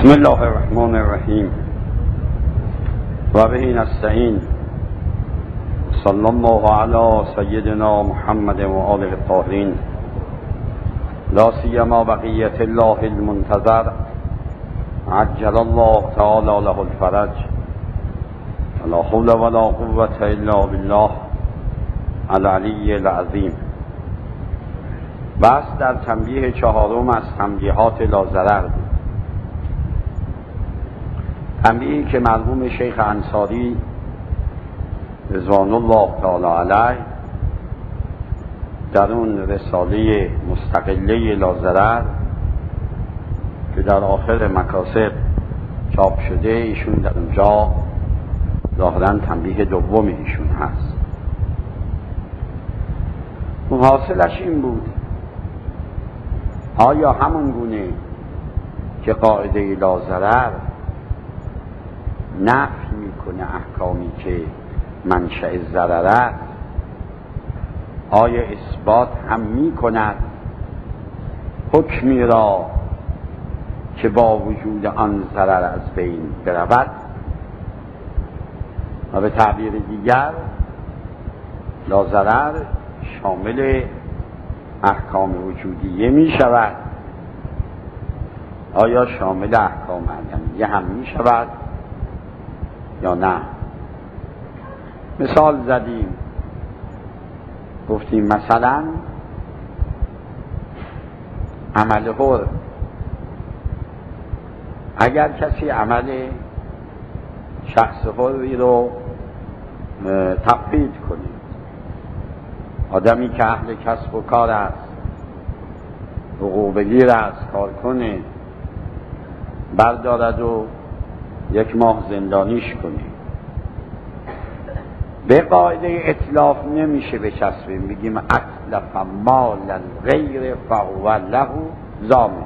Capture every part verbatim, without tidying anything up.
بسم الله الرحمن الرحیم و به نستعین صلی الله علی سیدنا محمد و آله الطاهرین لا سیما بقیة الله المنتظر عجل الله تعالی له الفرج لا حول ولا قوة الا بالله العلی العظیم. بس در تنبیه چهارم از تنبیهات لاضرر بود. تنبیهی که مرحوم شیخ انصاری رضوان الله تعالی علیه در اون رساله مستقله لاضرر که در آخر مکاسب چاپ شده، ایشون در اونجا ظاهراً تنبیه دوم ایشون هست. حاصلش این بود: آیا همون گونه که قاعده لاضرر نفی میکنه احکامی که منشأ ضرر است، آیا اثبات هم میکند حکمی را که با وجود آن ضرر از بین برود؟ و به تعبیر دیگر لاضرر شامل احکام وجودیه می شود، آیا شامل احکام عدمیه هم می شود یا نه؟ مثال زدیم، گفتیم مثلا عمل حر، اگر کسی عمل شخص حری رو تقلید کنه، آدمی که اهل کسب و کار است، حقوق بگیر است، کار کنه، بردارد و یک ماه زندانیش کنه، به قاعده اتلاف نمیشه بچسبیم بگیم اتلف مال الغیر فهو له ضامن.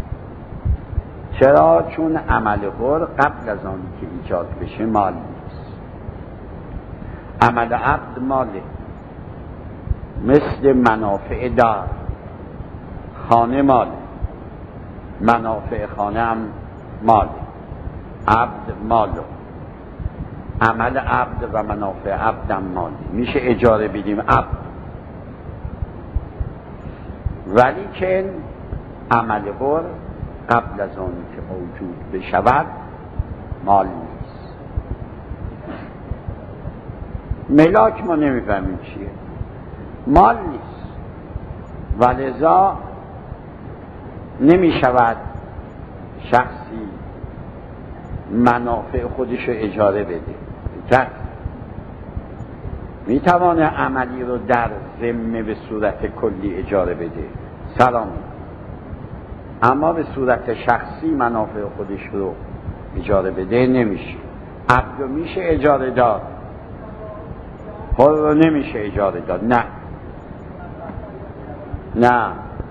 چرا؟ چون عمل حر قبل از آن که ایجاد بشه مال نیست، عمل عبد ماله، مثل منافع دار، خانه ماله، منافع خانه هم ماله، عبد مالو، عمل عبد و منافع عبد هم ماله، میشه اجاره بدیم عبد. ولی که عمل حر قبل از آن که موجود بشود مال نیست. ملاک ما نمیفهمیم چیه، مال نیست، ولذا نمیشود شخصی منافع خودش رو اجاره بده. کس میتوانه عملی رو در ذمه به صورت کلی اجاره بده، سلام، اما به صورت شخصی منافع خودش رو اجاره بده نمیشه. عبد رو میشه اجاره داد، حر رو نمیشه اجاره داد. نه نه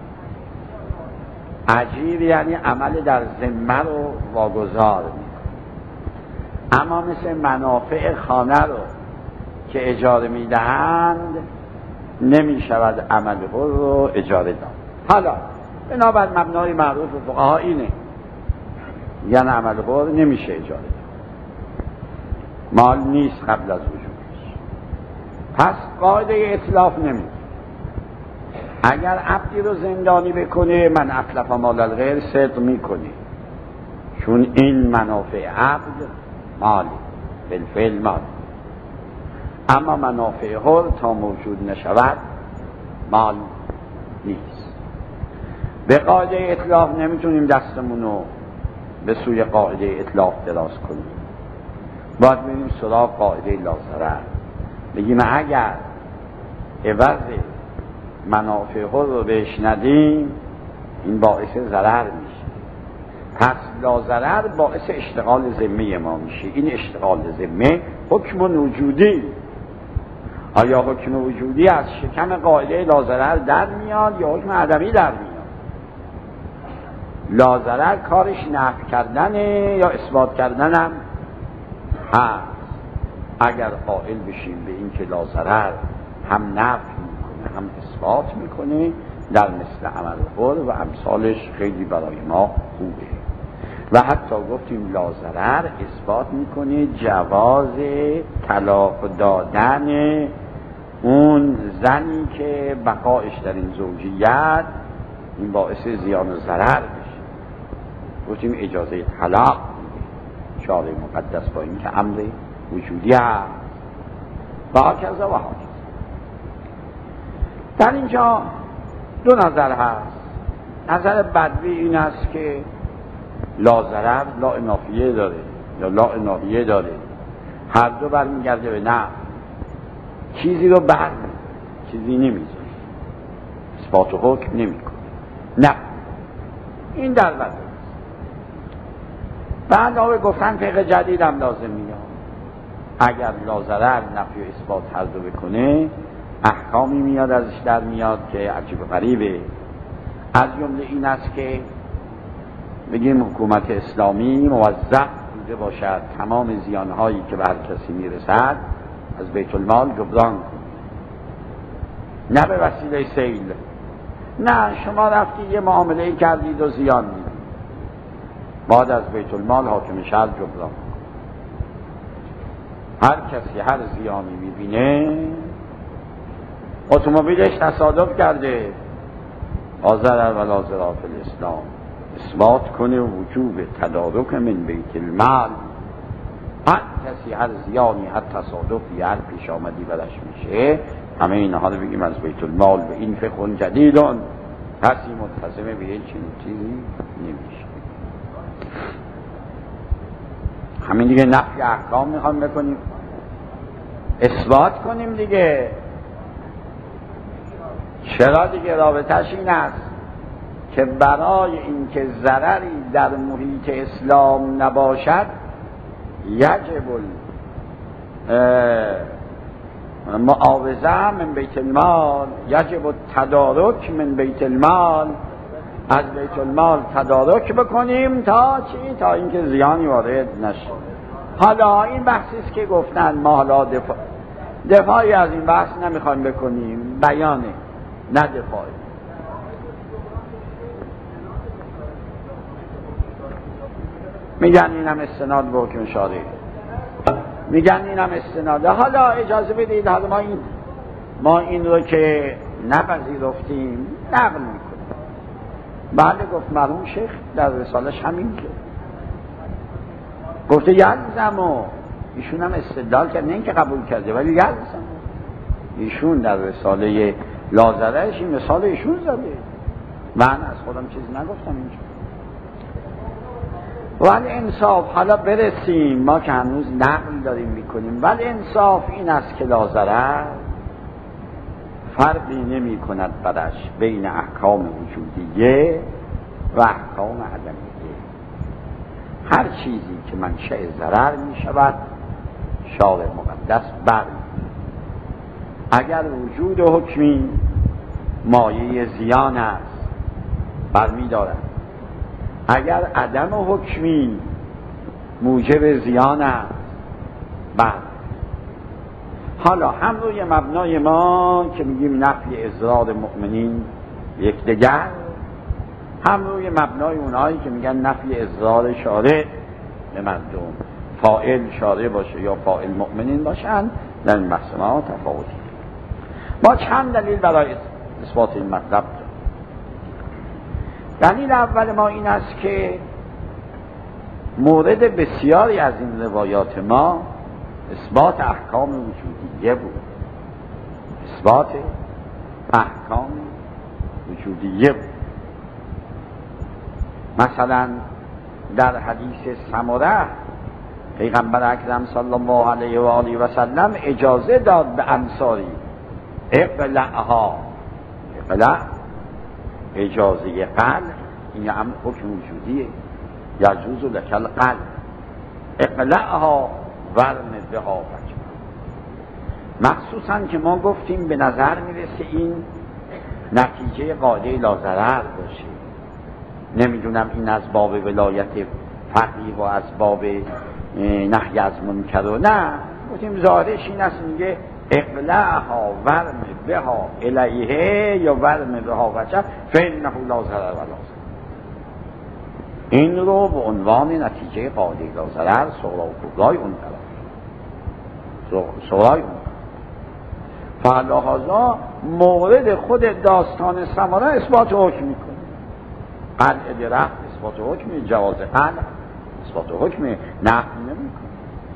اجیر یعنی عمل در ذمه رو واگذار میکنه، اما مثل منافع خانه رو که اجاره میدهند نمیشود عمل حر رو اجاره داد. حالا بنابر مبنای معروف فقها اینه، یعنی عمل حر نمیشه اجاره داد، مال نیست قبل از وجودش، پس قاعده اتلاف نمیده. اگر عبدی رو زندانی بکنه، من اتلف مال الغیر صدق میکنه، چون این منافع عبد مالی، بالفعل مال، اما منافع حر تا موجود نشود مال نیست. به قاعده اتلاف نمیتونیم دستمون رو به سوی قاعده اتلاف دراز کنیم، باید بریم سراغ قاعده لاضرر، بگیم اگر عوض منافع حر رو بهش ندیم این باعث ضرر میشه، پس لاضرر باعث اشتغال ذمه ما میشه. این اشتغال ذمه حکم وجودی، آیا حکم وجودی از شکم قاعده لاضرر در میاد یا حکم عدمی در میاد؟ لاضرر کارش نفی کردنه یا اثبات کردنم هست. اگر قائل بشیم به این که لاضرر هم نفی میکنه هم اثبات میکنه، در مثل عمل حر و امثالش خیلی برای ما خوبه. و حتی گفتیم لاضرر اثبات میکنه جواز طلاق دادن اون زنی که بقایش در این زوجیت این باعث زیان و ضرر بشه. گفتیم اجازه طلاق شارع مقدس با این که امر وجودی هست و هاکذا و هاکذا. در اینجا دو نظر هست. نظر بدوی این است که لا ضرر لا نافیه داره یا لا ناهیه داره، هر دو برمیگرده به نه، چیزی رو بر چیزی نمیذاره، اثبات و حکم نمیکنه. نه، این در بدوی است. بعد آقای گفتن فقه جدید هم لازم میاد. اگر لا ضرر نفی و اثبات هر دو بکنه احکامی میاد ازش در میاد که عجیب و غریبه. از جمله این است که بگیم حکومت اسلامی موظف بوده باشد تمام زیانهایی که به هر کسی میرسد از بیت المال جبران کنه، نه به وسیله سیل. نه، شما رفتی یه معامله کردید و زیان میدید، بعد از بیت المال حاکم شهر جبران کنه. هر کسی هر زیانی میبینه، اتومبیلش تصادف کرده، آذر و لازرا فی الاسلام، اثبات کنه وجوب تدارک من بیت المال. هر کسی هر زیانی هر تصادفی هر پیش آمدی برش میشه، همه اینها رو بگیم از بیت المال. به این فقه جدیدون کسی ملتزمه به این چنین چیزی نمیشه. همین دیگه نفی احکام میخوام بکنیم، اثبات کنیم دیگه. چرا دیگه؟ رابطش این است که برای اینکه ضرری در محیط اسلام نباشد یجب معاوضه من بیت المال، یجب تدارک من بیت المال، از بیت المال تدارک بکنیم تا چی؟ تا اینکه زیانی وارد نشه. حالا این بحثی است که گفتن ما حالا دفاع دفاعی از این بحث نمیخوایم بکنیم، بیانه نه دفاعی. میگن اینم استناد به حکم شارع، میگن اینم استناده. حالا اجازه بدید حالا ما این ما این رو که نپذیرفتیم نقل میکنیم. بله، گفت مرحوم شیخ در رسالش همین که گفته یلزم، و ایشون هم استدلال کرد، نه اینکه قبول کرده ولی یلزم. ایشون در رساله لازرهش این مثال ایشون زده، من از خودم چیزی نگفتم اینجا. ولی انصاف، حالا برسیم، ما که هنوز نقل داریم میکنیم، ولی انصاف این است که لازره فرقی نمی کند برش بین احکام وجودیه و احکام عدمیه. هر چیزی که منشأ ضرر می شود شارع مقدس بر اگر وجود حکمی مایه زیان است برمی دارد، اگر عدم حکمی موجب زیان است بر. حالا هم روی مبنای ما که میگیم نفی اضرار مؤمنین یکدیگر، هم روی مبنای اونایی که میگن نفی اضرار شارع به مردم، فاعل شارع باشه یا فاعل مؤمنین باشن، در این بحث ما تفاوتی. ما چند دلیل برای اثبات این مطلب داریم. دلیل اول ما این است که مورد بسیاری از این روایات ما اثبات احکام وجودیه بود، اثبات احکام وجودیه بود. مثلا در حدیث سمره پیغمبر اکرم صلی الله علیه و آله و سلم اجازه داد به انصاری اقلعها، اقلع اجازه قلع، این هم حکم وجودیه، یجوز لک القلع، اقلعها ورم بها وجه. مخصوصا که ما گفتیم به نظر میرسه این نتیجه قاعده لاضرر باشه. نمیدونم این از باب ولایت فقیه و از باب نهی از منکر و نه، گفتیم ظاهرش این است میگه اقلعها ورم بها الیه یا ورم بها وجه فإنه لا ضرر ولا ضرر. این رو به عنوان نتیجه قاعده لاضرر صغرا و کبرای اون طرف صغرای اون فلهذا مورد خود داستان ثمره اثبات حکم میکنه. قلع درخت اثبات حکم، جواز قلع اثبات حکم، نفی نمیکنه.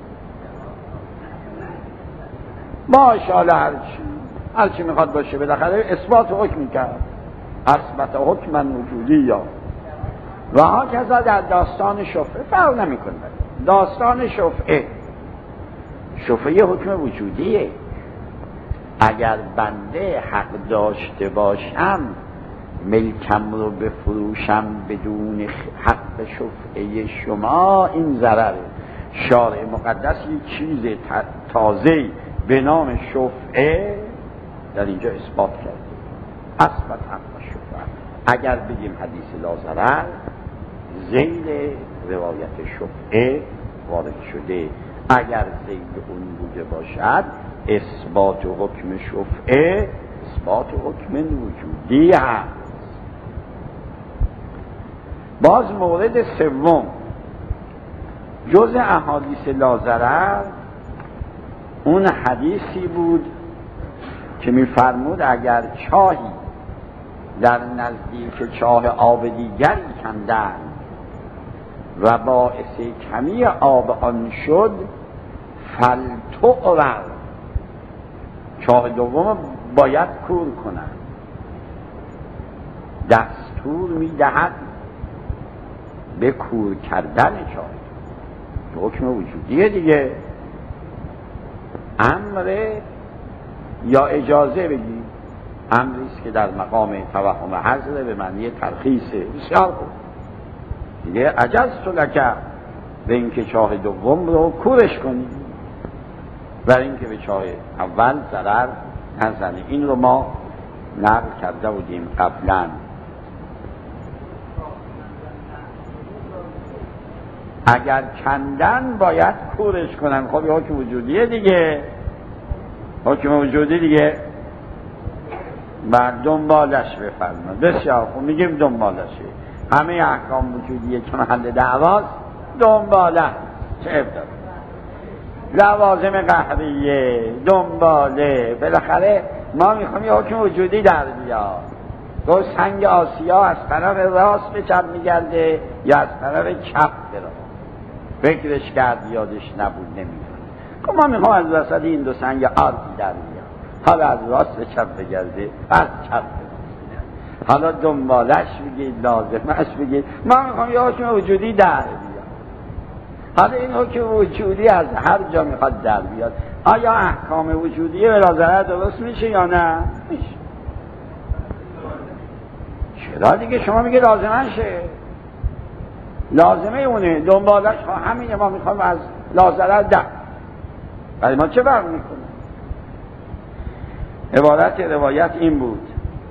ماشاءالله هرچی هرچی میخواد باشه بالاخره اثبات حکم کرد، اثبت حکم وجودی یا و ها کذا در داستان شفعه فرق نمیکنه. داستان شفعه شفعه حکم وجودیه. اگر بنده حق داشته باشم ملکم رو بفروشم بدون حق شفعه شما، این ضرره. شارع مقدس یک چیز تازه به نام شفعه در اینجا اثبات کرده، اثبت حق شفعه. اگر بگیم حدیث لاضرر ذیل روایت شفعه وارد شده، اگر ذیل اون بوده باشد اثبات حکم شفعه اثبات حکم وجودی هست. باز مورد سوم جز احادیث لاضرر اون حدیثی بود که می‌فرمود اگر چاهی در نزدیک چاه آب دیگری کندند و باعث کمی آب آن شد فلتعور، چاه دوم باید کور کنند. دستور می‌دهد به کور کردن چاه. حکم وجودیه دیگه، امر یا اجازه بگی، امریست که در مقام توهم حضر به معنی ترخیصه. بسیار خوب دیگه، عجزت لک به اینکه چاه دوم رو کورش کنی برای اینکه به چاه اول ضرر نزنی. این رو ما نقل کرده بودیم قبلا. اگر کندن باید کورش کنن. خب یه حکم وجودیه دیگه، حکم وجودی دیگه. بعد دنبالش بفرمایید. بسیار خوب، میگیم دنبالشه. همه احکام وجودیه که محل دعواست دنباله. چه ابدار لوازم قهریه دنباله. بالاخره ما میخوام یه حکم وجودی در بیاد. تو سنگ آسیا از طرف راست به چپ میگرده یا از طرف چپ برو، فکرش کرد یادش نبود نمیدونه. خب ما میخوام از وسط این دو سنگ آرزی در بیاد، حالا از راست به چپ بگرده از چپ بگرده، حالا دنبالش بگید لازمش بگید. ما میخوام یه حکم وجودی در بیاد. حالا این حکم وجودی از هر جا میخواد در بیاد. آیا احکام وجودی به لاضرر درست میشه یا نه؟ میشه. چرا دیگه شما میگه لازمه شه، لازمه اونه، دنبالش همینه. ما میخوام از لاضرر در، ولی ما چه فرق میکنه؟ عبارت روایت این بود،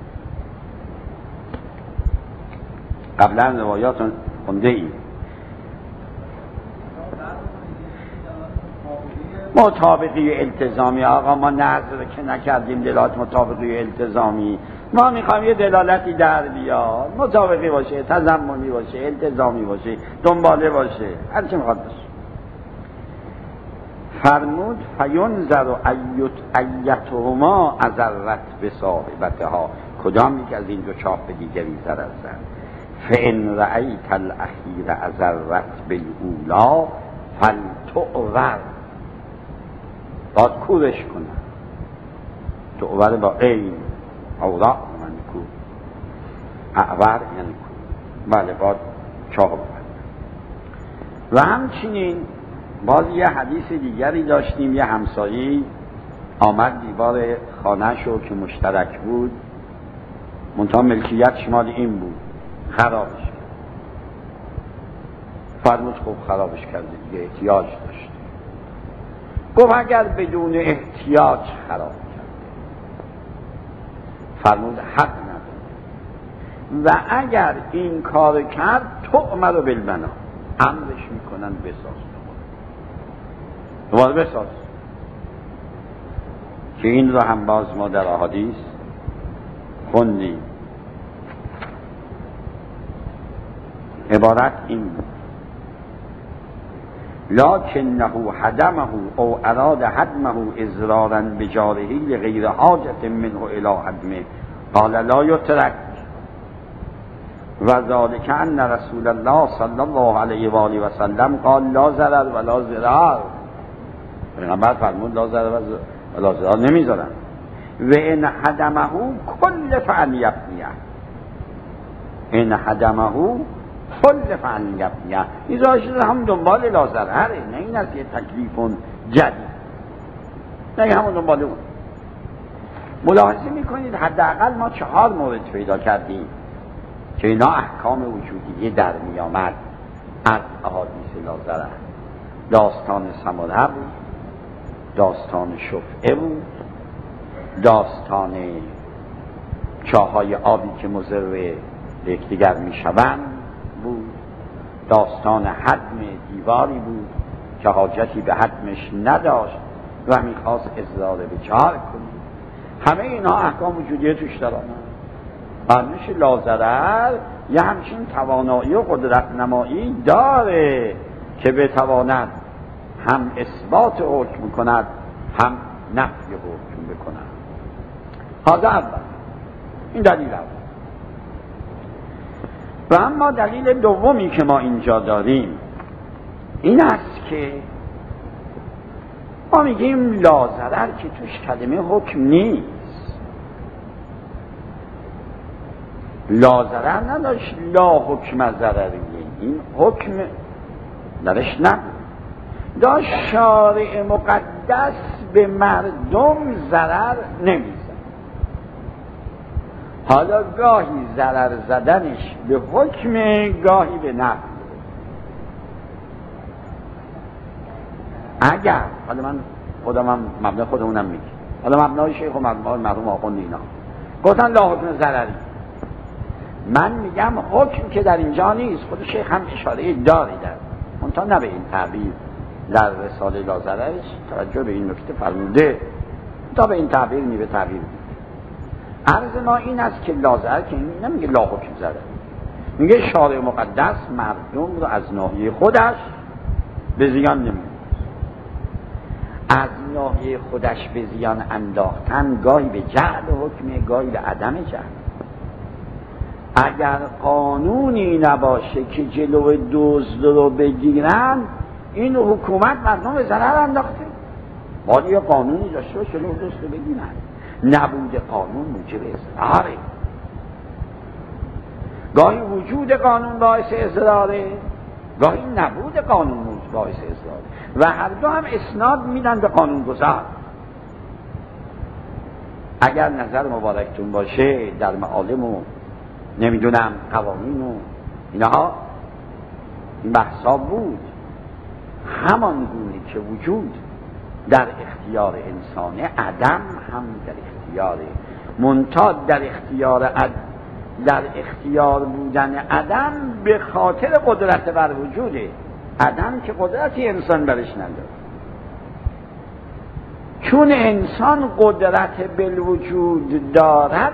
قبلا روایات خونده ایم. مطابقی التزامی. آقا ما نظر که نکردیم دلالت مطابقی التزامی. ما میخوایم یه دلالتی در بیاد، مطابقی باشه، تضمنی باشه، التزامی باشه، دنباله باشه، هر چی میخواد باشه. فرمود فینظر ایت ایتهما اضرت بصاحبتها، کدام یک از این دو چاه به دیگری ضرر زد. فان رأیت الاخیر اضرت بالاولی فلتعور، باید کورش کنن. تعور با این اوراق من کور، اعور یعنی کور. بله باید چاه بود. و همچنین باز یه حدیث دیگری داشتیم. یه همسایی آمد دیوار خانه شو که مشترک بود، منتها ملکیت شمال این بود، خرابش کرد. فرمود خب خرابش کرده دیگه، احتیاج داشت. گفت اگر بدون احتیاج خراب کرد، فرمود حق نداره. و اگر این کار کرد تؤمر بالبنا، امرش میکنن بساز، دوباره بساز. که این رو هم باز ما در احادیث خوندیم. عبارت این بود: لکنه حدمه او اراد حدمه اضرارا بجاره لغیر حاجت منه الی حدمه قال لا یترک و ذالک ان رسول الله صلی الله علیه و آله و سلم قال لا ضرر ولا ضرار. پیغمبر فرمود لا ضرر ولا ضرار نمیذارن. و ان حدمه کل فعل یبنیه، این حدمه کل فعل یبنیه، این راشد هم دنبال لا ضرره، نه این است یه تکلیف جدید، نه همون دنبال اون. ملاحظه میکنید حداقل ما چهار مورد پیدا کردیم که اینا احکام وجودیه در میامد از احادیث لا ضرر. داستان سمره بود، داستان شفعه بود، داستان چاهای آبی که مضر یکدیگر میشوند بود، داستان حدم دیواری بود که حاجتی به حدمش نداشت و میخواست اضرار به چهار کنید. همه اینا احکام وجودیه توش دارن. فرمش لا ضرر یه همچین توانایی و قدرت نمایی داره که بتواند هم اثبات حکم کند هم نفی حکم بکند. هذا اول، این دلیل اول. و اما دلیل دومی که ما اینجا داریم این است که ما میگیم لا ضرر که توش کلمه حکم نیست. لا ضرر نداشت، لا حکم ضرریه، این حکم درش نبود. داشت شارع مقدس به مردم ضرر نمیزد. حالا گاهی ضرر زدنش به حکم، گاهی به نفع. اگر حالا من خودم هم مبنای خودمونم میگم، حالا مبنای شیخ و مبنای مرحوم آخوند اینا گفتن لا حکم ضرری، من میگم حکم که در اینجا نیست. خود شیخ هم اشاره داری در منتها نه به این تعبیر در رساله لا ضررش توجه به این نکته فرموده، تا به این تعبیر نی به تعبیر. عرض ما این است که لا ضرر که نمیگه لا حکم ضرر، میگه شارع مقدس مردم رو از ناحیه خودش به زیان نمیده. از ناحیه خودش به زیان انداختن گاهی به جهل حکم، گاهی به عدم جهل. اگر قانونی نباشه که جلو دزد رو بگیرن، این حکومت مردم به ضرر انداخته. باید یه قانونی داشته باشه جلو دزد رو بگیرن. نبود قانون موجب اضراره. گاهی وجود قانون باعث اضراره، گاهی نبود قانون باعث اضراره و هر دو هم اسناد میدن به قانون گذار. اگر نظر مبارکتون باشه در معالم و نمیدونم قوانین و اینها این بحثا بود، همان گونه که وجود در اختیار انسانه، عدم هم در اختیاره. منتها در اختیار عد... در اختیار بودن عدم به خاطر قدرت بر وجوده. عدم که قدرتی انسان برش نداره، چون انسان قدرت بالوجود دارد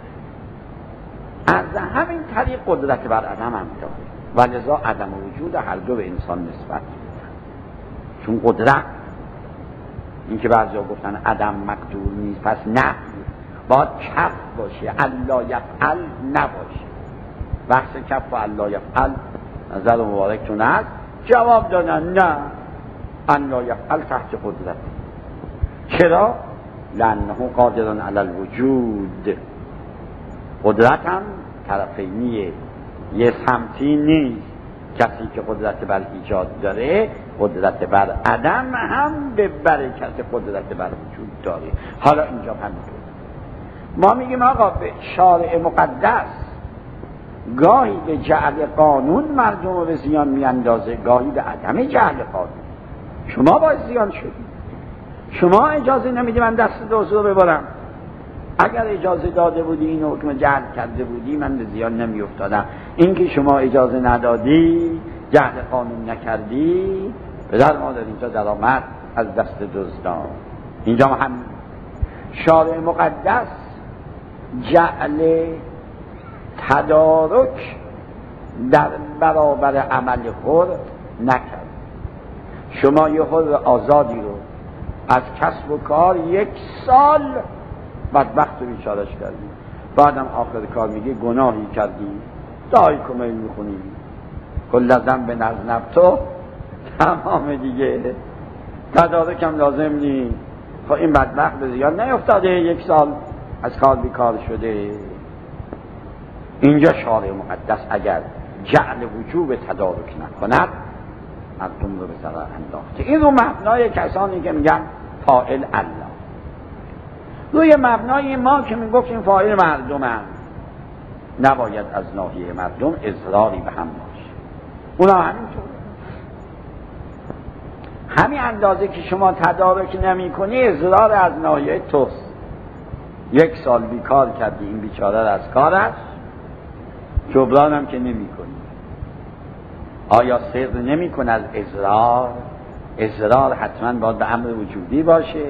از همین طریق قدرت بر عدم هم داره و لذا عدم وجود هر دو به انسان نسبت میدن. چون قدرت، این که بعضی ها گفتن عدم مقدور نیست، پس نه باید کف باشه، الا یفعل نباشه. بحث کف و الا یفعل نظر مبارکتون هست. جواب دادن نه، الا یفعل تحت قدرت. چرا؟ لانه قادران علی الوجود. قدرت هم طرفینیه، یه سمتی نیست. کسی که قدرت بر ایجاد داره، قدرت بر عدم هم به برکت قدرت بر وجود داره. حالا اینجا همینطور ما میگیم آقا به شارع مقدس گاهی به جعل قانون مردم رو به زیان میاندازه، گاهی به عدم جعل قانون. شما باید زیان شدید، شما اجازه نمیدی من دست دزد رو ببرم. اگر اجازه داده بودی این حکم جعل کرده بودی من به زیان نمی افتادم. این که شما اجازه ندادی، جعل قانون نکردی، پدر مادر اینجا درآمد از دست دزدان. اینجا هم شارع مقدس جعل تدارک در برابر عمل حر نکرد. شما یه حر آزادی رو از کسب و کار یک سال بدبخت و بیچارش کردی، بعدم آخر کار میگه گناهی کردی، دعای کمیل میخونی کل ذنب نذنب تو تمام دیگه، تدارکم لازم نی. خب این بدبخت به زیان نیفتاده یک سال از کار بیکار شده. اینجا شارع مقدس اگر جعل وجوب تدارک نکند مردم رو به ضرر انداخته. این رو مبنای کسانی که میگن فاعل الله، روی مبنای ما که میگفتیم فاعل مردم هم نباید از ناحیه مردم اضراری به هم باشه. اونا همینطور، همین اندازه که شما تدارک نمی کنی اضرار از ناحیه توست. یک سال بیکار کردی این بیچاره از کارش، جبران هم که نمی کنی. آیا صدق نمی کن از اضرار؟ اضرار حتما باید به امر وجودی باشه.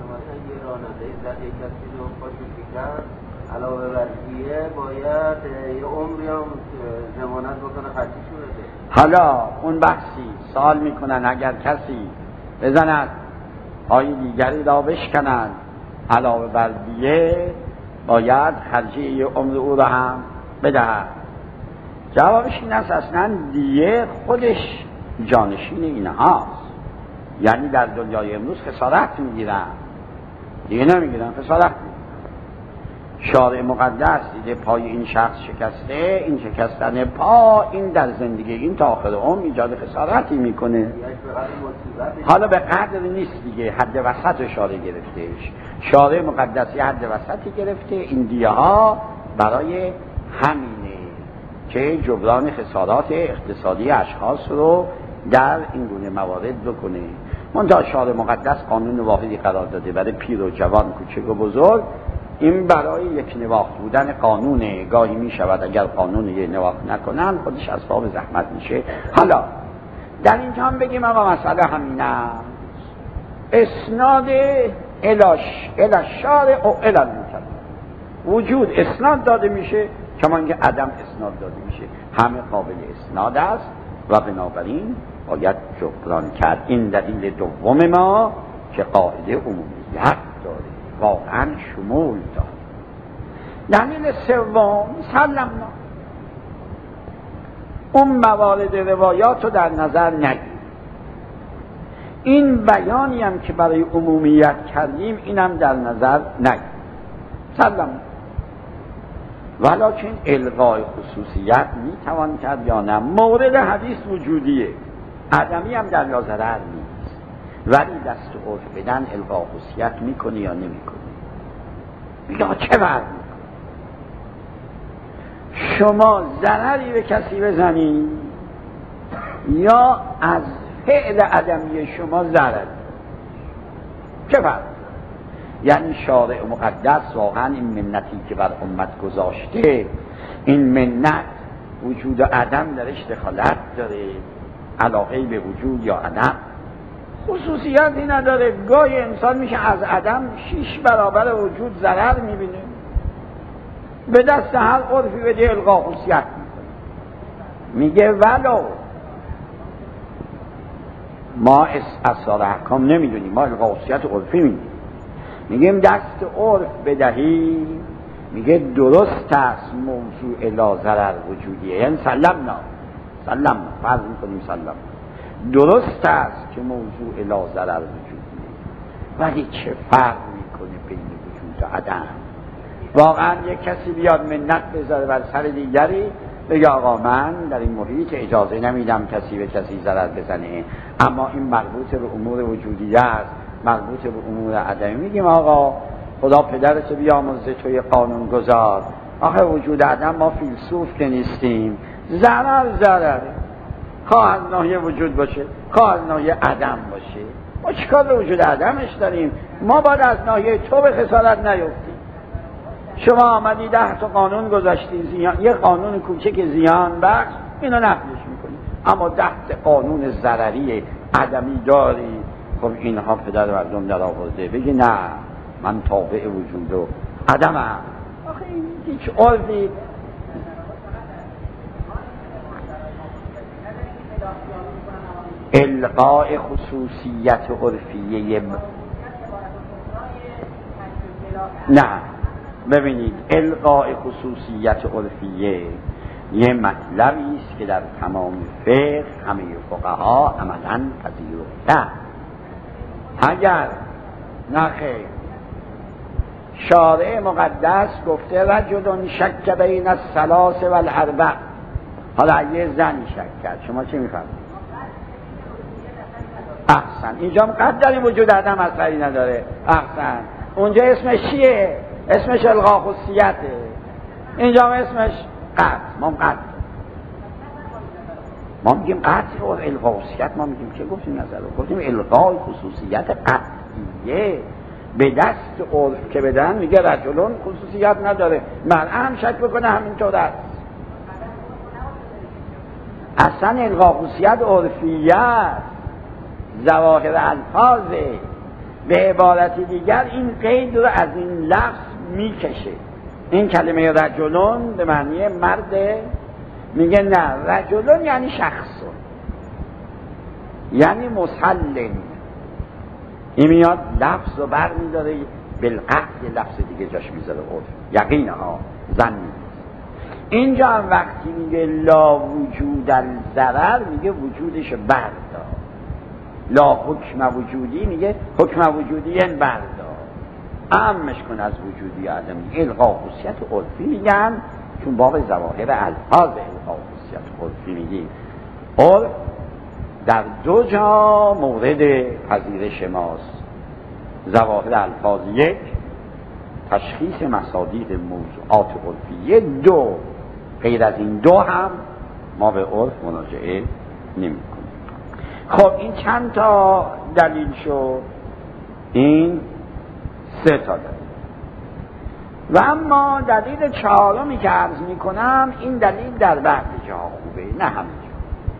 علاوه بر دیه باید یه عمری هم ضمانت بکنه خرجیشو بده. حالا اون بحثی سوال میکنن اگر کسی بزند پای دیگری را بشکنند علاوه بر دیه باید خرجی یه عمر او را هم بدهد. جوابش این است اصلا دیه خودش جانشین اینهاست، یعنی در دنیای امروز خسارت میگیرن، دیگه نمیگیرن، خسارت میگیرن. شارع مقدس دیده پای این شخص شکسته، این شکستن پا این در زندگی این تا آخر عمر ایجاد خسارتی میکنه. حالا به قدر نیست دیگه، حد وسط شارع گرفتهش. شارع مقدس یه حد وسطی گرفته، این دیه ها برای همینه که جبران خسارات اقتصادی اشخاص رو در این گونه موارد بکنه. منتها شارع مقدس قانون واحدی قرار داده برای پیر و جوان، کوچک و بزرگ. این برای یک نواخت بودن قانونه، گاهی می شود اگر قانون یه نواخت نکنن خودش اسباب زحمت میشه. حالا در اینجا هم بگیم آقا مسئله همین است، اسناد الاش الاشارع و الالمکلف، وجود اسناد داده میشه کمان که عدم اسناد داده میشه، همه قابل اسناد است و بنابراین باید جبران کرد. این دلیل دوم ما که قاعده عمومیت داره، واقعا شمول داره. دلیل سوم سلمنا، اون موارد روایات رو در نظر نگیر. این بیانی هم که برای عمومیت کردیم اینم در نظر نگیر، سلمنا. ولکن الغای خصوصیت میتوان کرد یا نه؟ مورد حدیث وجودیه، عدمی هم در یا ضرر نیست، ولی دست عرف بدن الغای خصوصیت میکنه یا نمیکنه؟ یا چه فرق میکنه؟ شما ضرری به کسی بزنید یا از فعل عدمی شما ضرر، چه فرق؟ یعنی شارع مقدس واقعا این منتی که بر امت گذاشته، این منت وجود عدم درش دخالت داره، علاقه به وجود یا عدم خصوصیتی نداره. گاهی انسان میشه از عدم شیش برابر وجود ضرر میبینه، به دست هر عرفی بده الغا خصوصیت میگه. ولو ما اسرار احکام نمیدونیم، ما الغا خصوصیت عرفی میدونیم، میگیم دست عرف بدهی، میگه درست است موضوع الی ضرر وجودیه، یعنی سلمنا سلمنا فرض میکنیم سلمنا درست است که موضوع الی ضرر وجودیه، ولی چه فرق میکنه بین وجود و عدم؟ واقعا یک کسی بیاد منت بذاره بر سر دیگری بگه آقا من در این محیط اجازه نمیدم کسی به کسی ضرر بزنه، اما این مربوط به امور وجودی است، مربوط به امور عدمی. میگیم آقا خدا پدرت بیامرزه توی قانون گذار، آخه وجود عدم ما فیلسوف که نیستیم، ضرر ضرره، خواه از ناحیه وجود باشه خواه از ناحیه عدم باشه، ما چیکار به وجود عدمش داریم؟ ما باید از ناحیه تو به خسارت نیفتیم. شما آمدی ده تا قانون گذاشتی زیان، یه قانون کوچک زیان بخش اینو نفیش میکنی، اما ده تا قانون ضرری عدمی داری. خب اینها پدر مردم در آورده بگی نه من تابع وجود و عدمم، آخه این هیچ عرفی القاء خصوصیت عرفیه. نه ببینید، القاء خصوصیت عرفیه یه مطلبی است که در تمام فقه همه فقها عملاً پذیرفته. اگر نخیر شارع مقدس گفته رجل شک بین الثلاث والاربع، حالا یه زنی شک کرد، شما چی میفهمید؟ احسن، اینجا مقدر این وجود عدم اثری نداره. احسن، اونجا اسمش چیه؟ اسمش الغاء خصوصیته، اینجا اسمش قطع. ما قطع ما میگیم قطع و الغاء خصوصیت، ما میگیم چه گفتیم نظر رو گفتیم الغاء خصوصیت قطعیه به دست عرف که بدن میگه رجلون خصوصیت نداره، من هم شک بکنه همینطور است. اصلا الغاء خصوصیت عرفیت ظواهر الفاظه، به عبارت دیگر این قید رو از این لفظ میکشه. این کلمه رجلون به معنی مرده، میگه نه رجلون یعنی شخص، یعنی مسلم. این میاد لفظ رو بر میداره بالقطع یه لفظ دیگه جاش میذاره عرف، یقینه ها زن نیست. اینجا هم وقتی میگه لا وجود الضرر میگه وجودش بردار، لا حکم وجودی میگه حکم وجودی این بردار، امش کن از وجودی آدمی. الغاء خصوصیت عرفی میگن چون باب ظواهر الفاظ الغاء خصوصیت عرفی میگیم. عرف در دو جا مورد پذیرش ماست. ظواهر الفاظ یک، تشخیص مصادیق موضوعات عرفیه دو، غیر از این دو هم ما به عرف مراجعه نمی کنیم. خب این چند تا دلیل شد؟ این سه تا دلیل. و اما دلیل چهارمی که عرض می کنم، این دلیل در بعضی جا خوبه نه همه جا.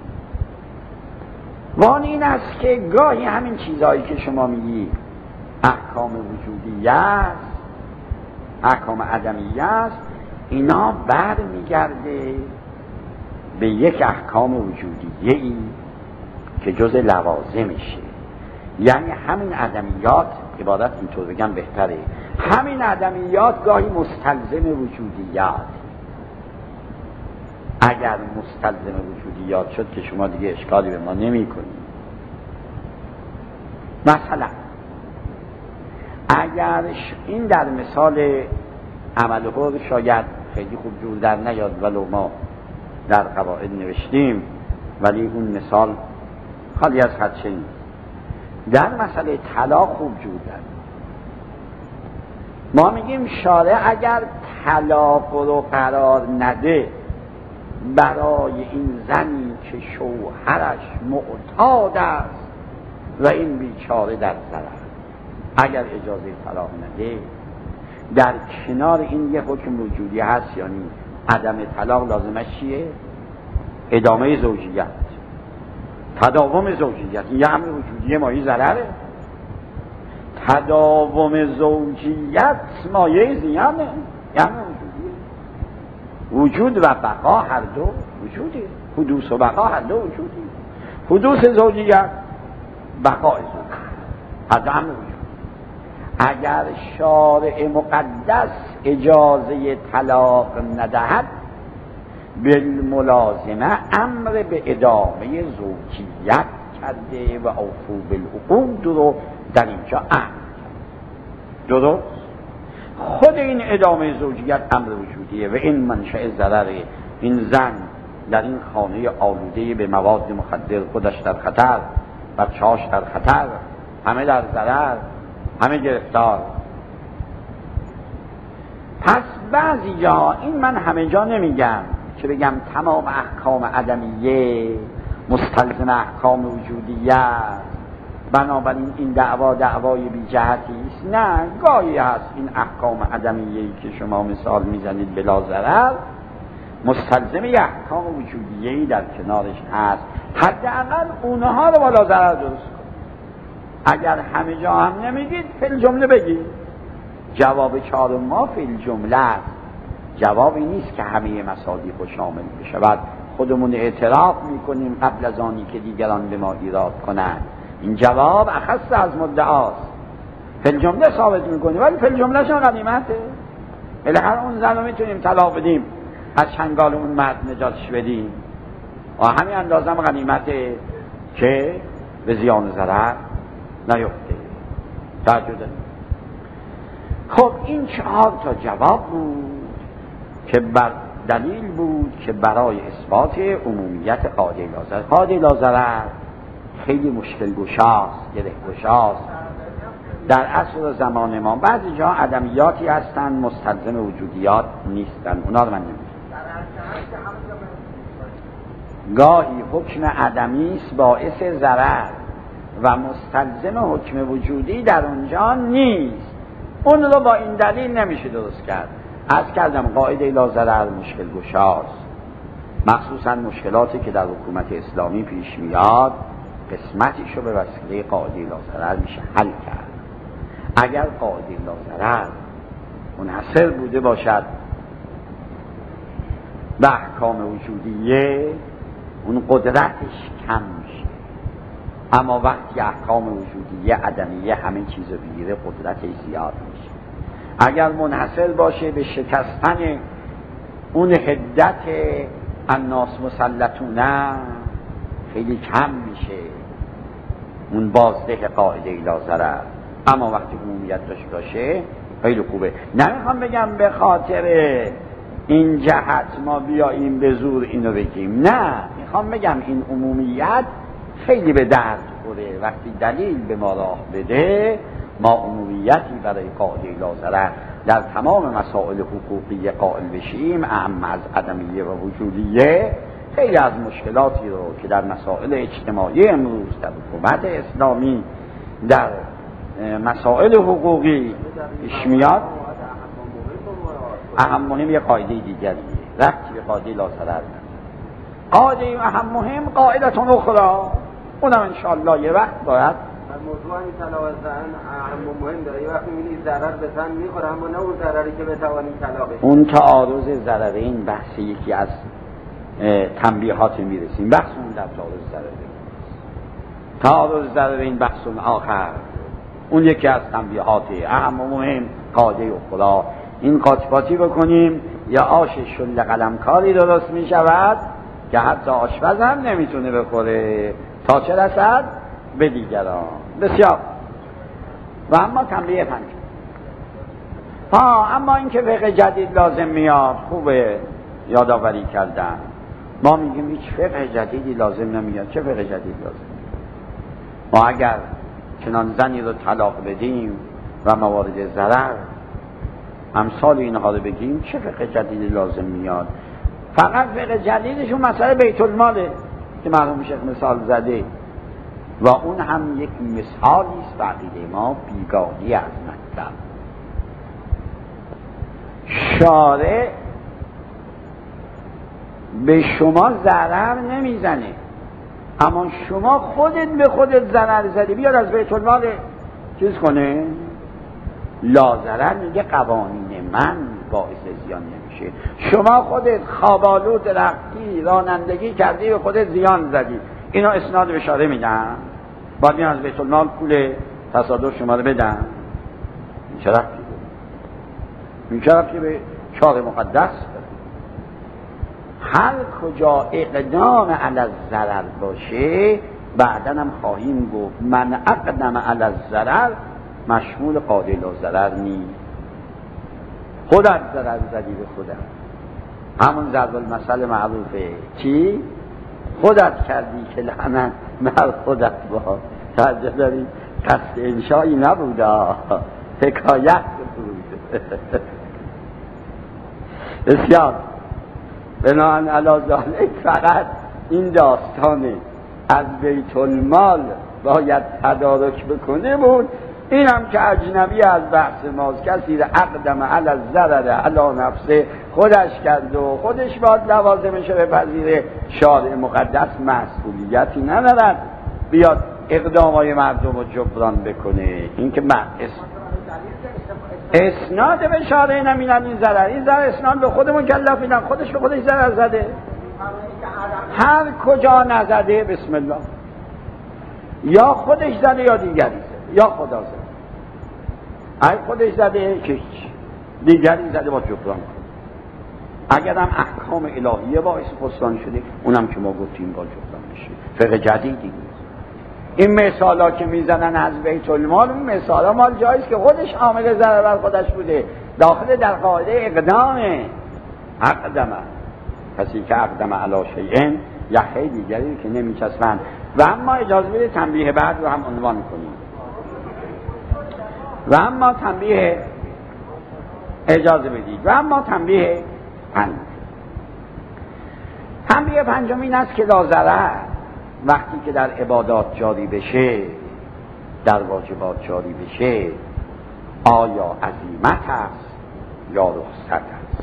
وان این است که گاهی همین چیزهایی که شما میگی احکام وجودیه است، احکام عدمیه است، اینا بر میگرده به یک احکام وجودیه ای که جز لوازمشه. یعنی همین عدمیات، عبارت اینطور بگم بهتره، همین عدمیات گاهی مستلزم وجودیات. اگر مستلزم وجودیات شد که شما دیگه اشکالی به ما نمی کنید. مثلا اگر این در مثال عمل حر شاید خیلی خوب جور در نیاد، ولو ما در قواعد نوشتیم، ولی اون مثال خالی از خدشه نیست. در مسئله طلاق خوب جور در ما میگیم شارع اگر طلاق رو قرار نده برای این زنی که شوهرش معتاد است و این بیچاره در ضرر، اگر اجازه طلاق نده، در کنار این یه حکم وجودی هست، یعنی عدم طلاق لازمش چیه؟ ادامه زوجیت، تداوم زوجیت. این یه امر وجودیه مایه ضرره. تداوم زوجیت مایه زیانه، یه امر وجودیه. وجود و بقا هر دو وجودی، حدوث و بقا هر دو وجودی. حدوث زوجیت، بقا زوجیت، هر دو امر وجودی. اگر شارع مقدس اجازه طلاق ندهد، بالملازمه امر به ادامه زوجیت کرده و اوفو بالعقود رو در اینجا امر درست. خود این ادامه زوجیت امر وجودیه و این منشأ ضرره. این زن در این خانه آلوده به مواد مخدر، خودش در خطر، بچه‌هاش در خطر، همه در ضرر، همه گرفتار. پس بعضی جا، این من همه جا نمیگم که بگم تمام احکام عدمیه مستلزم احکام وجودیه، بنابراین این دعوا دعوای بی جهتی است. نه، گاهی هست این احکام عدمیه‌ای که شما مثال میزنید بلا ضرر مستلزم احکام وجودیه‌ای در کنارش هست، حداقل اونها رو بلا ضرر درست کن. اگر همه جا هم نمیگید فی الجمله بگید. جواب چهارم ما فی الجمله است. جوابی نیست که همه مصادیق رو شامل بشود. خودمون اعتراف میکنیم قبل از آنی که دیگران به ما ایراد کنند. این جواب اخص از مدعاست، فی الجمله ثابت میکنه، ولی فی الجمله شان غنیمته. بالاخره اون زن رو میتونیم طلاق بدیم، از چنگال اون مرد نجاتش بدیم و همین اندازه هم غنیمته که به زیان و ضرر نیفته. توجه داریم. خب این چهار تا جواب بود که بر دلیل بود که برای اثبات عمومیت قاعده لاضرر. قاعده لاضرر خیلی مشکل گشاست، گره گشاست در عصر و زمان ما. بعضی جا عدمیاتی هستن مستلزم وجودیات نیستن، اونا رو من نمیدونم. گاهی حکم عدمی است باعث ضرر و مستلزم حکم وجودی در اونجا نیست، اون رو با این دلیل نمیشه درست کرد. عرض کردم قاعده لاضرر مشکل گشاست، مخصوصا مشکلاتی که در حکومت اسلامی پیش میاد قسمتیشو به وسیله قاعده لاضرر میشه حل کرد. اگر قاعده لاضرر منحصر بوده باشد به احکام وجودیه اون قدرتش کم میشه، اما وقتی احکام وجودیه عدمیه همه چیز رو بگیره قدرتش زیاد میشه. اگر منحصر باشه به شکستن اون حدت الناس مسلطونه خیلی کم میشه اون بازده قاعده لاضرر، اما وقتی عمومیت داشته باشه خیلی خوبه. نمیخوام بگم به خاطر این جهت ما بیاییم به زور اینو بگیم، نه، میخوام بگم این عمومیت خیلی به درد خوره. وقتی دلیل به ما راه بده ما عمومیتی برای قاعده لاضرر در تمام مسائل حقوقی قائل بشیم، اهم از عدمیه و وجودیه. خیلی از مشکلاتی رو که در مسائل اجتماعی امروز در حکومت اسلامی در مسائل حقوقی پیش میاد، اهم مهم یه قاعده دیگریه، ربطی به قاعده لاضرر نداره. قاعده اهم مهم قاعدتون اخرى، اونم انشاءالله یه وقت باید موضوع این طلاق زن اهم مهم داره. یه وقتی می‌بینی ضرر به زن می‌خوره اما نه اون ضرری که بتوانیم طلاقش. اون تعارض ضررین بحث یکی از تنبیهات میرسیم، بحث اون در تعارض ضررین. تعارض ضررین بحث آخر، اون یکی از تنبیهات اهم مهم قاعده اخرى. این قاطباتی بکنیم یا آش شل قلمکاری درست می شود که حتی آشپز هم نمیتونه بخوره تا چه رسد به دیگران. بسیار. و اما تنبیه پنج ها اما این که فقه جدید لازم میاد، خوبه یادآوری کردن. ما میگیم هیچ فقه جدیدی لازم نمیاد. چه فقه جدید لازم؟ ما اگر چنان زنی رو طلاق بدیم و موارد ضرر امثال اینها رو بگیم چه فقه جدیدی لازم میاد؟ فقط فقه جدیدشون مسئله بیت الماله که مرحوم شیخ مثال زده و اون هم یک مثالی است به عقیده ما بیگانه‌ای از مطلب. شارع به شما ضرر نمیزنه، اما شما خودت به خودت ضرر زدی، بیاد از بیت المال چیز کنه. لاضرر میگه قوانین من باعث زیان نمیشه. شما خودت خوابالود رفتی رانندگی کردی و خودت زیان زدی، اینا اسناد به شارع میدن، باید میان از بیت المال پول تصادف شما رو بدن. این چه رفتی بود؟ این چه رفتی به شارع مقدس؟ هر کجا اقدام علی الضرر باشه بعدن هم خواهیم گفت من اقدم علی الضرر مشمول قاعده لاضرر نیست. خودت ضرر زدی به خودت، همون ضرب المثل معروفه چی؟ خودت کردی که لعنت بر خودت با. توجه داری؟ قصد انشایی نبوده، حکایت بود. بسیار. بناهن علی ذالک فقط این داستان از بیت المال باید تدارک بکنه بود. این هم که اجنبی از بحث ماست، کسی را اقدم علی الضرر علی نفسه خودش کرد و خودش باید لوازمش رو بپذیره. شارع مقدس مسئولیتی ندارد بیاد اقدامای مردم رو جبران بکنه. این که من اسناد به شارع نمیدن این ضرر، این ضرر اسناد به خود مکلفینن، خودش به خودش ضرر زده. هر کجا نزده بسم الله، یا خودش زده یا دیگری زده یا خدا زده. اگه خودش زده که دیگری زده با جبران کنه، اگر هم احکام الهیه باعث خسران شده اونم که ما گفتیم با جبران میشه. فقه جدیدی نیست. این مثالا که میزنن از بیت المال، اون مثالا مال جاییست که خودش عامل ضرر بر خودش بوده، داخل در قاعده اقدامه. اقدمه کسی که اقدم علی شیئن یحیی دیگری که نمیچسبند. و اما اجازه بده تنبیه بعد رو هم عنوان کنیم. و اما تنبیه اجازه بدید و اما تنبیه پنج تنبیه پنجم این است که لاضرر وقتی که در عبادات جاری بشه، در واجبات جاری بشه، آیا عزیمت است یا رخصت است؟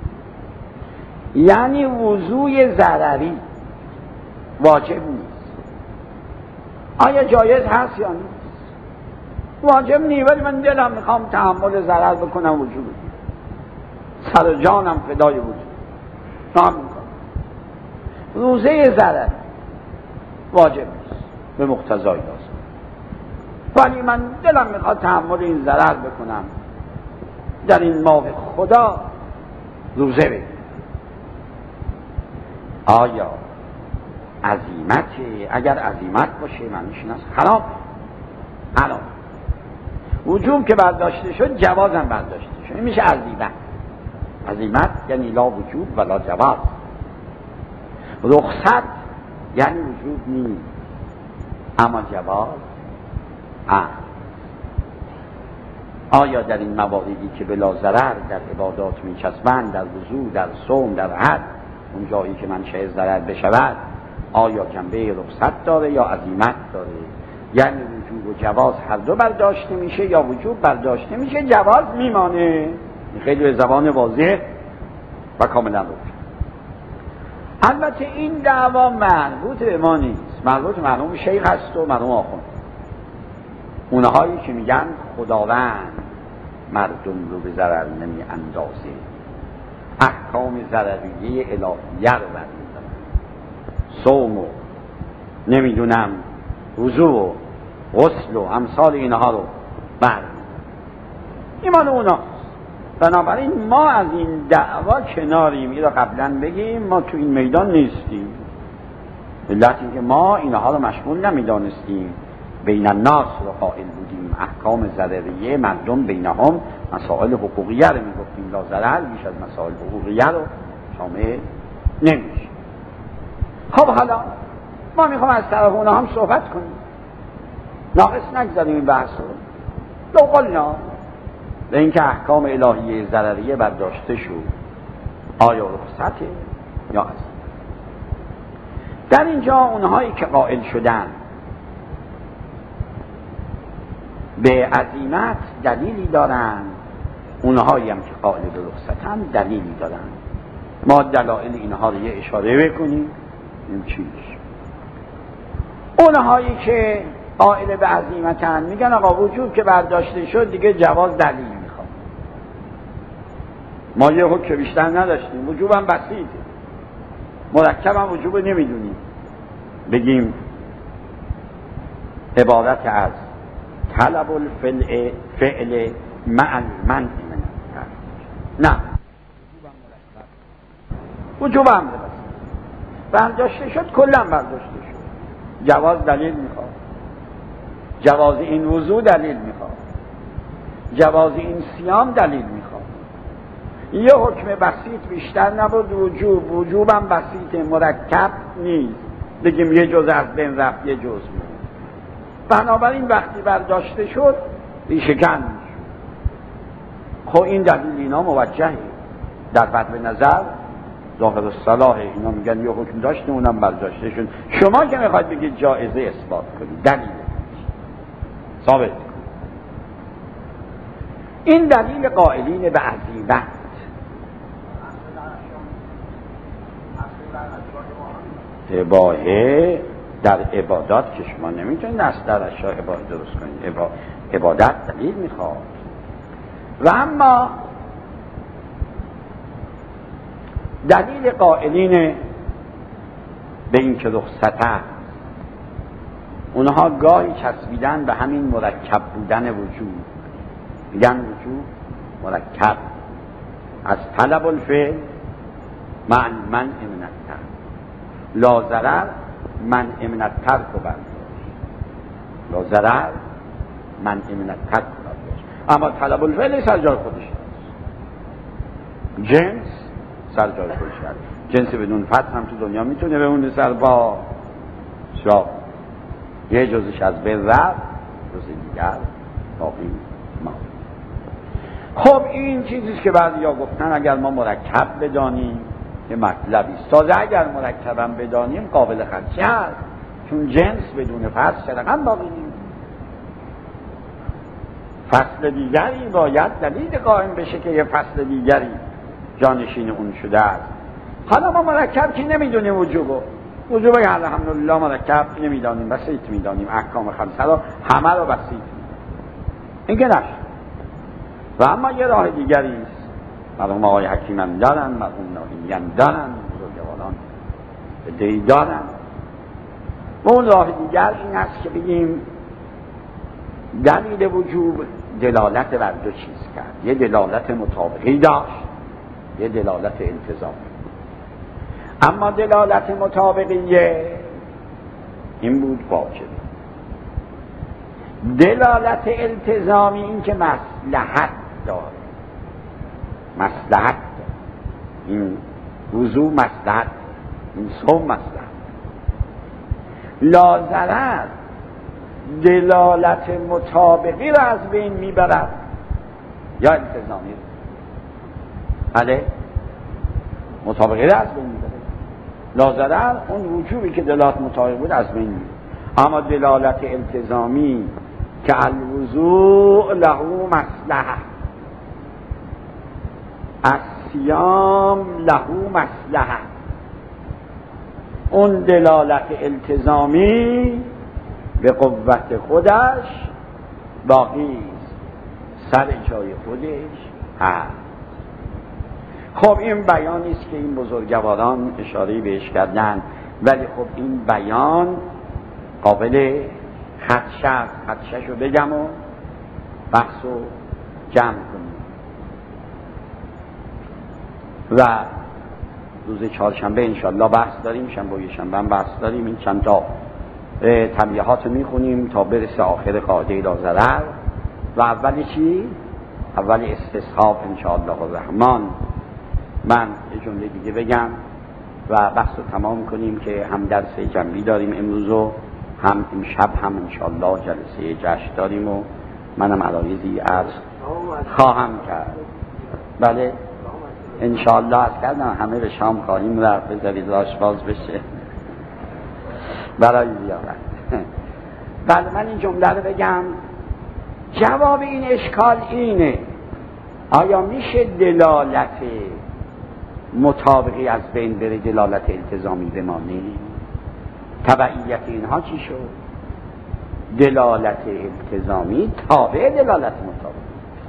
یعنی وضوء ضرری واجب نیست، آیا جایز هست یا نیست؟ واجب نیست ولی من دلم میخوام تحمل ضرر بکنم وجود سر جانم فدای وجود نام میکنم. روزه ضرری واجب نیست به مقتضای لازم، ولی من دلم میخواد تحمل این ضرر بکنم، در این ماه خدا روزه بگیرم. آیا عزیمت؟ اگر عزیمت باشه معنیش این است حرام حرام. وجوب که برداشته شد جوازم برداشته شد، این میشه عزیمت. عزیمت یعنی لا وجوب ولا جواز. رخصت یعنی وجوب نیست اما جواز. آه. آیا در این مواردی که بلا ضرر در عبادات میچسبند، در وضو، در صوم، در حج، اون جایی که منشأ ضرر بشود، آیا جنبه رخصت داره یا عزیمت داره؟ یعنی وجوب و جواز هر دو برداشته میشه یا وجوب برداشته میشه، جواز میمانه. خیلی به زبان واضح و کاملا روشن. البته این دعوا مربوط به ما نیست، مربوط مرحوم شیخ هست و مرحوم آخوند، اونهایی که میگن خداوند مردم رو به ضرر نمی اندازه، احکام ضرریه الهیه رو برمی‌دارن، صوم و نمیدونم وضو و غسل و امثال اینها رو برمی‌دارن. این مال اونا. بنابراین ما از این دعوا کناریم. این رو قبلا بگیم، ما تو این میدان نیستیم، علت این که ما اینها رو مشمول نمیدانستیم، بین الناس رو قائل بودیم، احکام ضرریه مردم بینهم مسائل حقوقیه رو میگفتیم، لا ضرر بیش از مسائل حقوقیه رو شامل نمیشه. خب حالا ما میخوام از طرف اونها هم صحبت کنیم، ناقص نگذاریم این بحث رو. لو قلنا به اینکه احکام الهیه ضرریه برداشته شد، آیا رخصته یا عزیمت؟ در اینجا اونهایی که قائل شدن به عزیمت دلیلی دارن، اونهایی هم که قائل به رخصتن دلیلی دارن. ما دلایل اینها رو یه اشاره بکنیم. این چیز اونهایی که قائل به عزیمتن میگن آقا وجوب که برداشته شد دیگه جواز دلیل میخواد. ما یه حکم بیشتر نداشتیم، وجوب هم بسیطه، مرکب هم وجوب نمیدونیم، بگیم عبارت از طلب الفعل فعل مع المنع من نه، وجوب هم برداشته شد، کلا برداشته شد، جواز دلیل میخواد، جواز این وضو دلیل میخواد، جواز این صیام دلیل میخواد. یه حکم بسیط بیشتر نبود وجوب، وجوب هم بسیط مرکب نیست، بگیم یه جز از بین رفت یه جز بود. بنابراین وقتی برداشته شد ریشه کن میشه. خب این دلیل اینا موجهه در بدو نظر ظاهر الصلاح، اینا میگن یه حکم داشتیم اونم برداشته شد. شما که میخواید بگید جائزه اثبات کنید، دلیل ثابت کنید. این دلیل قائلین به عزیمت. اباحه در عبادات که شما نمیتونید دست در اشیاء عبادت درست کنید، عبادت دلیل میخواد. و اما دلیل قائلین به این که رخصت است. اونها گاهی چسبیدن به همین مرکب بودن وجود، میگن وجود مرکب از طلب الفعل من من امنتر لا ضرر من امنتر کو برداشت، لا ضرر من امنتر کو برداشت. اما طلب الفعل سر جای خودش جنس سر جای خودش هست. جنس بدون فتح هم تو دنیا میتونه بمونه سر با شا یه جزش از بین رفت، جز دیگر باقی ما. خب این چیزیست که بعضیا گفتن اگر ما مرکب بدانیم یه مطلبی است. تازه اگر مرکبم بدانیم قابل خدشه هست، چون جنس بدون فصل چرقم باقی نیست. فصل دیگری باید دلیل قائم بشه که یه فصل دیگری جانشین اون شده است. حالا ما مرکب که نمیدونیم وجوبو وجوب الحمدلله مرکب نمیدانیم، بسیط میدانیم، احکام خمسه رو همه رو بسیط میدانیم، این که نشد. و اما یه راه دیگری است، مرحوم آقای حکیم هم دارن، مرحوم ناهینی هم دارن، بزرگواران بدهی دارن. و اون راه دیگر این است که بگیم دلیل وجوب دلالت بر دو چیز کرد، یه دلالت مطابقی داشت، یه دلالت التزامی. اما دلالت مطابقیه این بود واجب. دلالت التزامی این که مصلحت داره، مصلحت داره، این وضو مصلحت، این صوم مصلحت. لا ضرر دلالت مطابقی را از بین میبرد یا التزامی را؟ بله مطابقی را از بین میبرد. لا ضرر اون وجوبی که دلالت مطابق بود از بین میبرد. اما دلالت التزامی که الوضوء له مصلحه، الصیام له مصلحه، اون دلالت التزامی به قوت خودش باقی سر جای خودش هست. خب این بیانی است که این بزرگواران اشاره بهش کردن، ولی خب این بیان قابل خدشه است. خدشه‌ش رو بگم و بحث رو جمع کنیم. و روز چهارشنبه انشالله بحث داریم، شنبه و شنبه هم بحث داریم. این چند تا تنبیهات رو میخونیم تا برسه آخر قاعده لا ضرر. و اولی چی؟ اول استصحاب انشاءالله الرحمن. من یه جمله دیگه بگم و بحث رو تمام کنیم که هم درس جنبی داریم امروز و هم امشب هم انشاءالله جلسه جشن داریم و منم عرایضی عرض خواهم کرد. بله انشاءالله از کردم همه به شام خواهیم رفت، بذارید راش باز بشه برای زیارت. بله من این جمله رو بگم. جواب این اشکال اینه: آیا میشه دلالت مطابقی از بین بره، دلالت التزامی بمانه؟ تبعیت اینها چی شد؟ دلالت التزامی تابع دلالت مطابقی،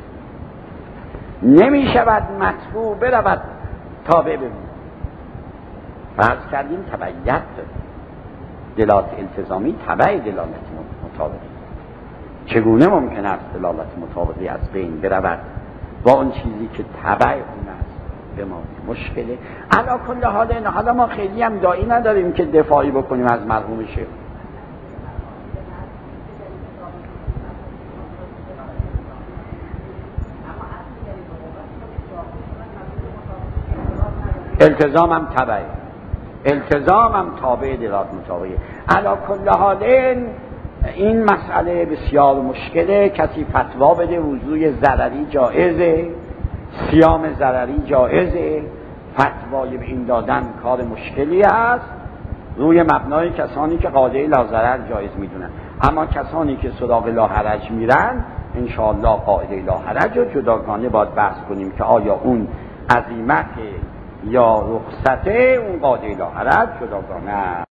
نمی شود مطبوع برود تابع بمونه. فرض کردیم تبعیت داره، دلالت التزامی تبع دلالت مطابقی. چگونه ممکن است دلالت مطابقی از بین برود با اون چیزی که تبع اون است بمانه؟ مشکله. علا کل حال این حالا ما خیلی هم داعی نداریم که دفاعی بکنیم از مرحوم شیخ. التزام هم تبعه، التزام هم تابع دلالت مطابقی. علا کل حال این مسئله بسیار مشکله. کسی فتوا بده وضوء ضرری جائزه، صیام ضرری جائزه، فتوای به این دادن کار مشکلی است روی مبنای کسانی که قاعده لا ضرر جایز میدونن. اما کسانی که سراغ لا حرج میرن انشاءالله قاعده لا حرج رو جداگانه باید بحث کنیم که آیا اون عزیمت یا رخصته، اون قاعده لا حرج جداگانه